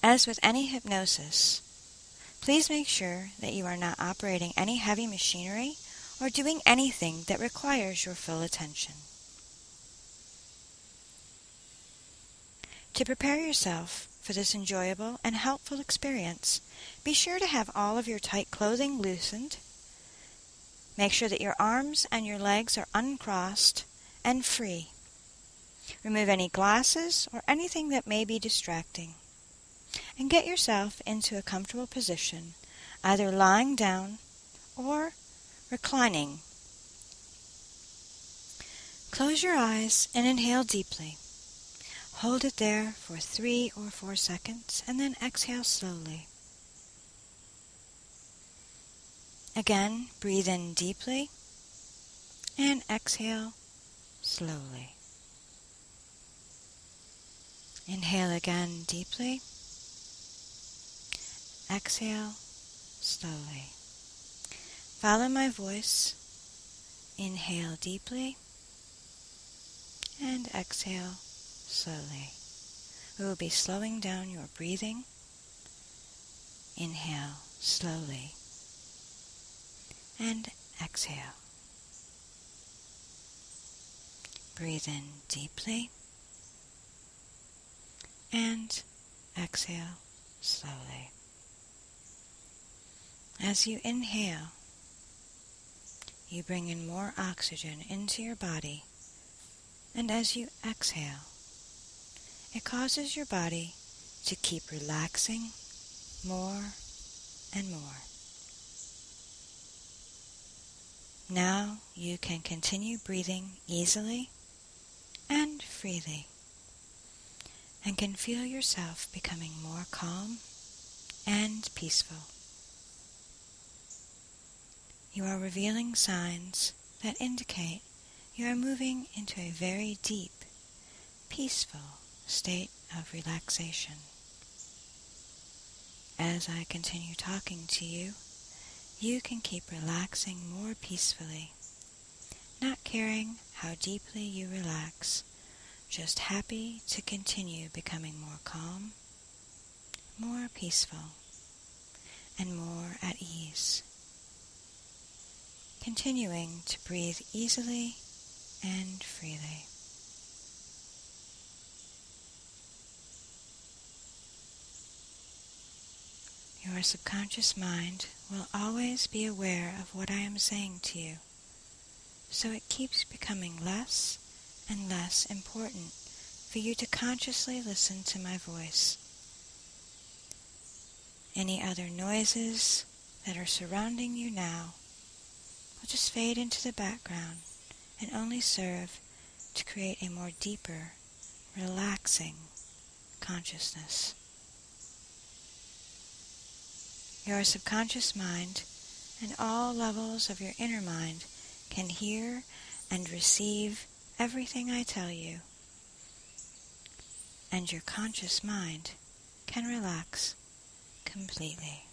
As with any hypnosis, please make sure that you are not operating any heavy machinery or doing anything that requires your full attention. To prepare yourself for this enjoyable and helpful experience, be sure to have all of your tight clothing loosened. Make sure that your arms and your legs are uncrossed and free. Remove any glasses or anything that may be distracting. And get yourself into a comfortable position, either lying down or reclining. Close your eyes and inhale deeply. Hold it there for 3 or 4 seconds and then exhale slowly. Again, breathe in deeply and exhale slowly. Inhale again deeply. Exhale slowly. Follow my voice. Inhale deeply and exhale slowly. We will be slowing down your breathing. Inhale slowly and exhale. Breathe in deeply and exhale slowly. As you inhale, you bring in more oxygen into your body, and as you exhale, it causes your body to keep relaxing more and more. Now you can continue breathing easily and freely, and can feel yourself becoming more calm and peaceful. You are revealing signs that indicate you are moving into a very deep, peaceful state of relaxation. As I continue talking to you, you can keep relaxing more peacefully, not caring how deeply you relax, just happy to continue becoming more calm, more peaceful, and more at ease. Continuing to breathe easily and freely. Your subconscious mind will always be aware of what I am saying to you, so it keeps becoming less and less important for you to consciously listen to my voice. Any other noises that are surrounding you now will just fade into the background and only serve to create a more deeper, relaxing consciousness. Your subconscious mind and all levels of your inner mind can hear and receive everything I tell you, and your conscious mind can relax completely.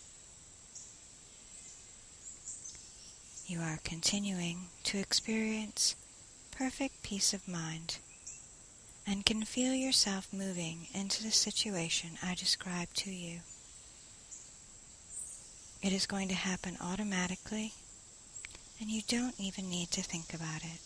You are continuing to experience perfect peace of mind and can feel yourself moving into the situation I described to you. It is going to happen automatically, and you don't even need to think about it.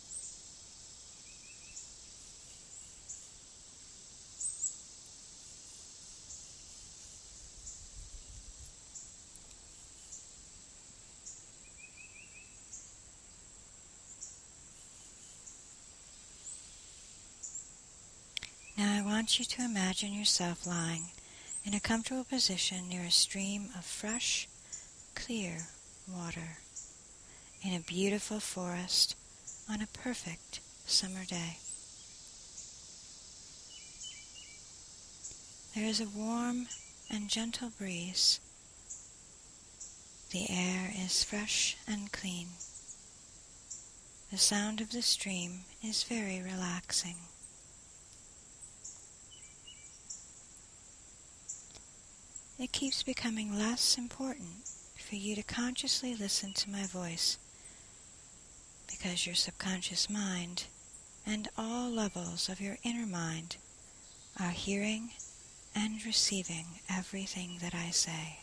Now I want you to imagine yourself lying in a comfortable position near a stream of fresh, clear water in a beautiful forest on a perfect summer day. There is a warm and gentle breeze. The air is fresh and clean. The sound of the stream is very relaxing. It keeps becoming less important for you to consciously listen to my voice, because your subconscious mind and all levels of your inner mind are hearing and receiving everything that I say.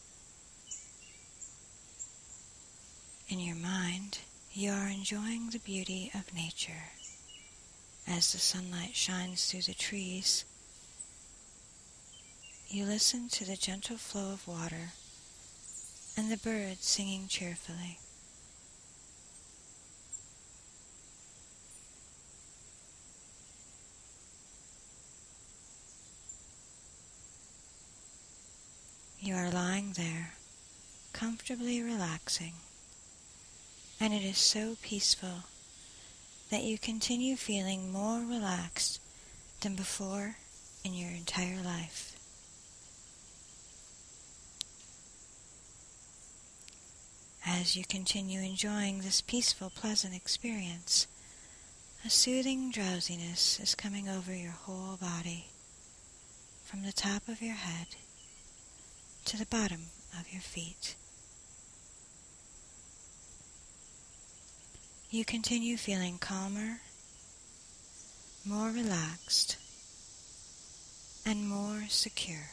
In your mind, you are enjoying the beauty of nature. As the sunlight shines through the trees, you listen to the gentle flow of water and the birds singing cheerfully. You are lying there, comfortably relaxing, and it is so peaceful that you continue feeling more relaxed than before in your entire life. As you continue enjoying this peaceful, pleasant experience, a soothing drowsiness is coming over your whole body, from the top of your head to the bottom of your feet. You continue feeling calmer, more relaxed, and more secure.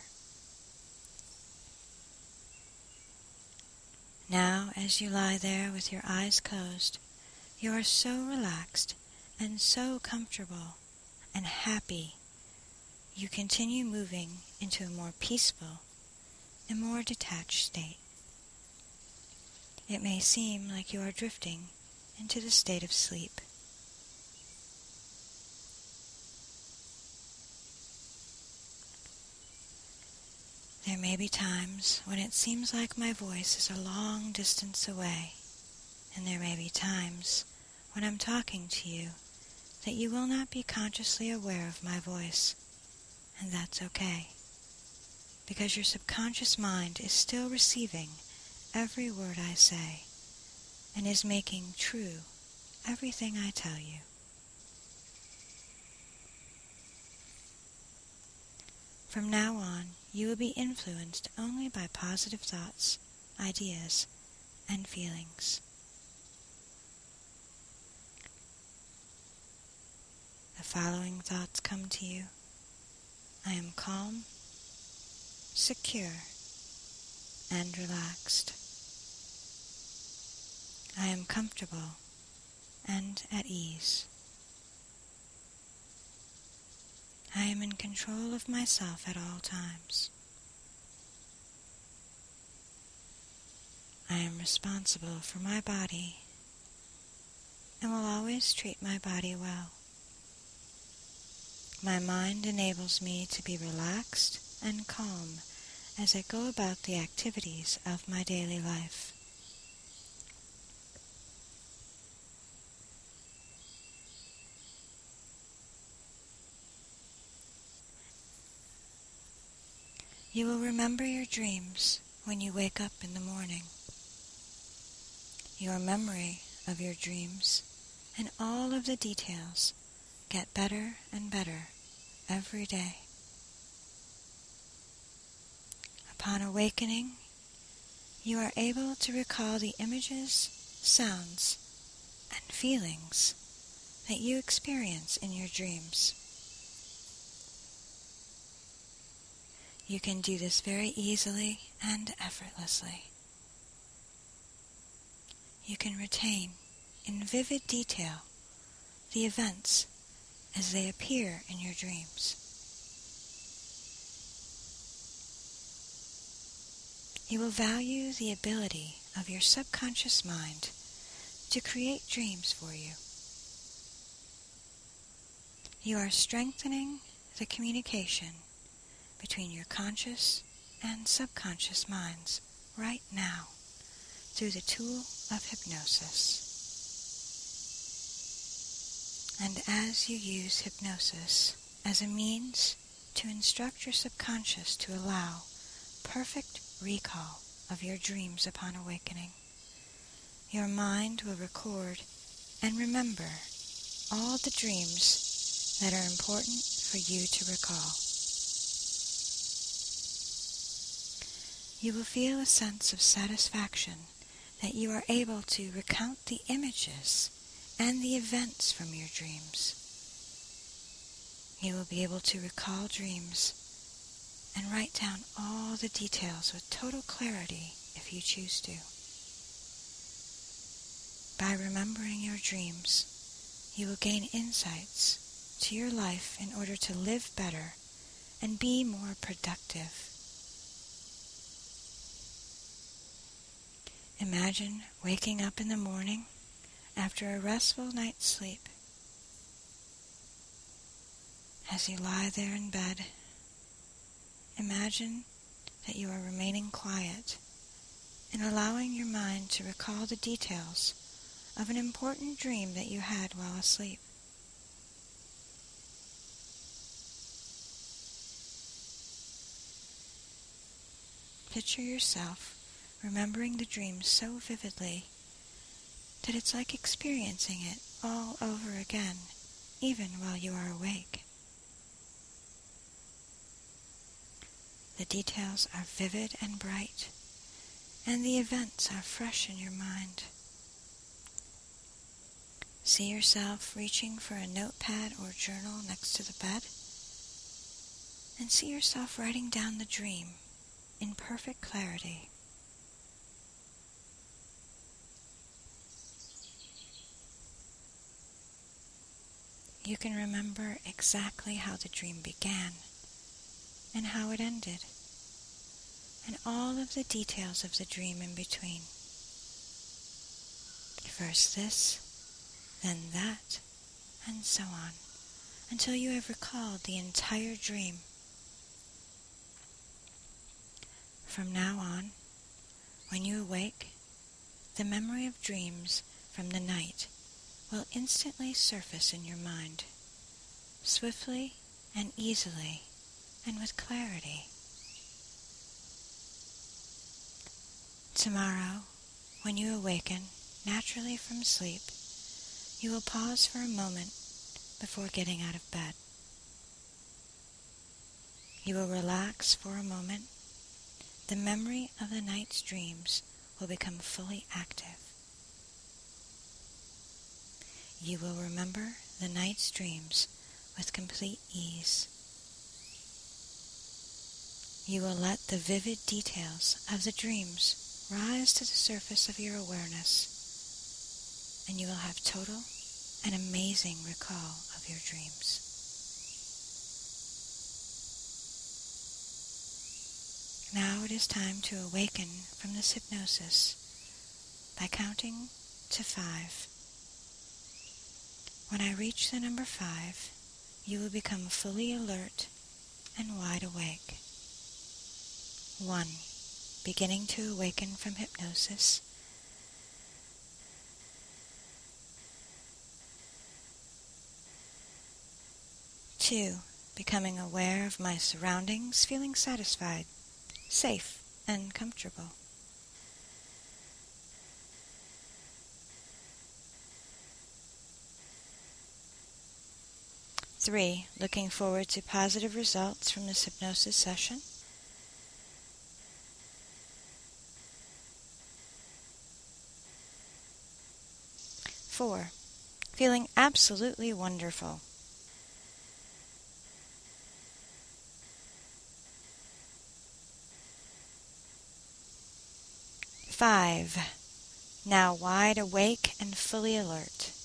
Now, as you lie there with your eyes closed, you are so relaxed and so comfortable and happy. You continue moving into a more peaceful and more detached state. It may seem like you are drifting into the state of sleep. There may be times when it seems like my voice is a long distance away, and there may be times when I'm talking to you that you will not be consciously aware of my voice, and that's okay, because your subconscious mind is still receiving every word I say and is making true everything I tell you. From now on, you will be influenced only by positive thoughts, ideas, and feelings. The following thoughts come to you. I am calm, secure, and relaxed. I am comfortable and at ease. I am in control of myself at all times. I am responsible for my body and will always treat my body well. My mind enables me to be relaxed and calm as I go about the activities of my daily life. You will remember your dreams when you wake up in the morning. Your memory of your dreams and all of the details get better and better every day. Upon awakening, you are able to recall the images, sounds, and feelings that you experience in your dreams. You can do this very easily and effortlessly. You can retain in vivid detail the events as they appear in your dreams. You will value the ability of your subconscious mind to create dreams for you. You are strengthening the communication between your conscious and subconscious minds right now through the tool of hypnosis. And as you use hypnosis as a means to instruct your subconscious to allow perfect recall of your dreams upon awakening, your mind will record and remember all the dreams that are important for you to recall. You will feel a sense of satisfaction that you are able to recount the images and the events from your dreams. You will be able to recall dreams and write down all the details with total clarity if you choose to. By remembering your dreams, you will gain insights to your life in order to live better and be more productive. Imagine waking up in the morning after a restful night's sleep. As you lie there in bed, imagine that you are remaining quiet and allowing your mind to recall the details of an important dream that you had while asleep. Picture yourself remembering the dream so vividly that it's like experiencing it all over again, even while you are awake. The details are vivid and bright, and the events are fresh in your mind. See yourself reaching for a notepad or journal next to the bed, and see yourself writing down the dream in perfect clarity. You can remember exactly how the dream began and how it ended, and all of the details of the dream in between. First this, then that, and so on, until you have recalled the entire dream. From now on, when you awake, the memory of dreams from the night will instantly surface in your mind, swiftly and easily and with clarity. Tomorrow, when you awaken naturally from sleep, you will pause for a moment before getting out of bed. You will relax for a moment. The memory of the night's dreams will become fully active. You will remember the night's dreams with complete ease. You will let the vivid details of the dreams rise to the surface of your awareness, and you will have total and amazing recall of your dreams. Now it is time to awaken from this hypnosis by counting to 5. When I reach the number 5, you will become fully alert and wide awake. 1. Beginning to awaken from hypnosis. 2. Becoming aware of my surroundings, feeling satisfied, safe, and comfortable. 3. Looking forward to positive results from this hypnosis session. 4. Feeling absolutely wonderful. 5. Now wide awake and fully alert.